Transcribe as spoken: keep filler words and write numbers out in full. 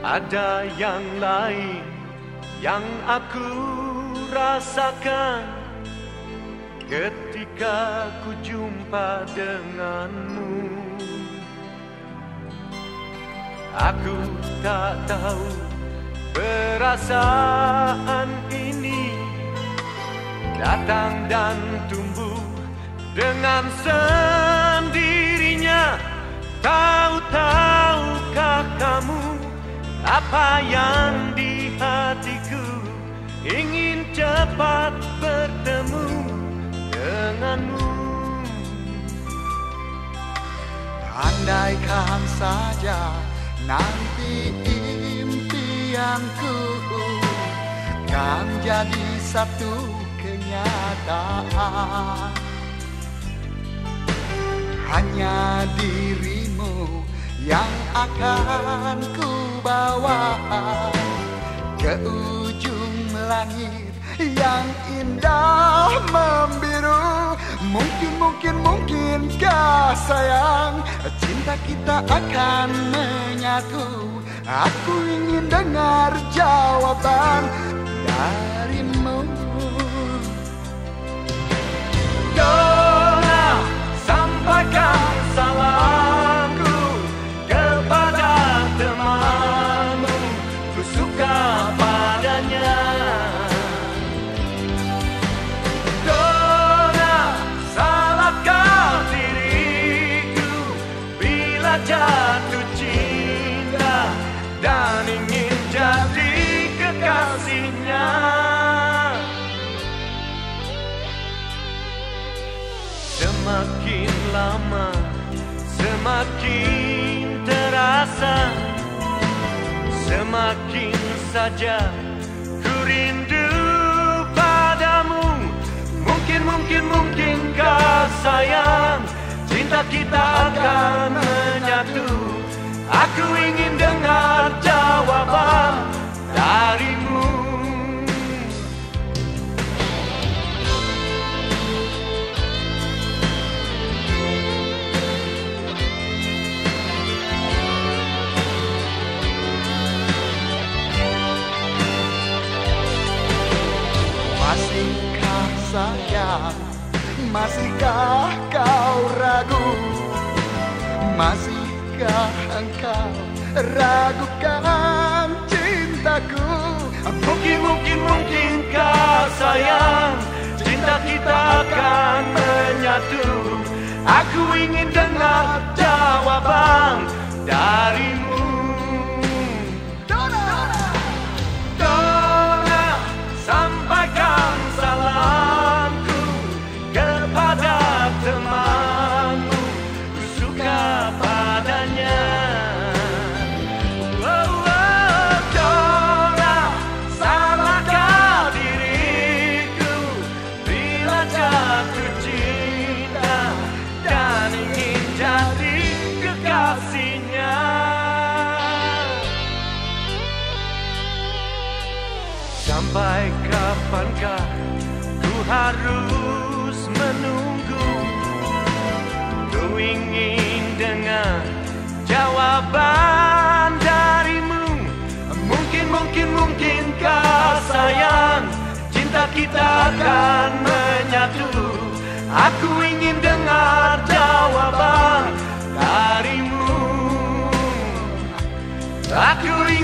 Ada yang lain yang aku rasakan ketika ku jumpa denganmu. Aku tak tahu perasaan ini datang dan tumbuh dengan sendirinya. Tahu-tahukah kamu apa yang di hatiku, ingin cepat bertemu denganmu. Andaikan saja nanti impianku kan jadi satu kenyataan. Hanya dirimu yang akan ku bawa ke ujung langit yang indah membiru. Mungkin, mungkin, mungkinkah sayang cinta kita akan menyatu? Aku ingin dengar jawaban darimu. Dona, sampaikan salamku kepada temanmu, ku suka padanya. Dona, salahkah diriku bila jatuh cinta dan ingin jadi kekasihnya? Semakin lama semakin terasa, semakin saja ku rindu padamu. Mungkin, mungkin, mungkinkah sayang cinta kita akan menyatu? Aku ingin dengar jawaban darimu. Masihkah sayang, masihkah kau ragu? Masihkah engkau ragukan cintaku? Mungkin, mungkin, mungkinkah sayang cinta kita akan menyatu? Aku ingin dengar jawaban darimu. Dona, sampaikan salamku kepada temanmu, ku suka padanya. Oh, oh, Dona, salahkah diriku bila jatuh cinta dan ingin jadi kekasihnya? Sampai kapankah ku harus menunggu? Ku ingin dengar jawaban darimu. Mungkin, mungkin, mungkinkah sayang cinta kita akan menyatu? Aku ingin dengar jawaban darimu. Aku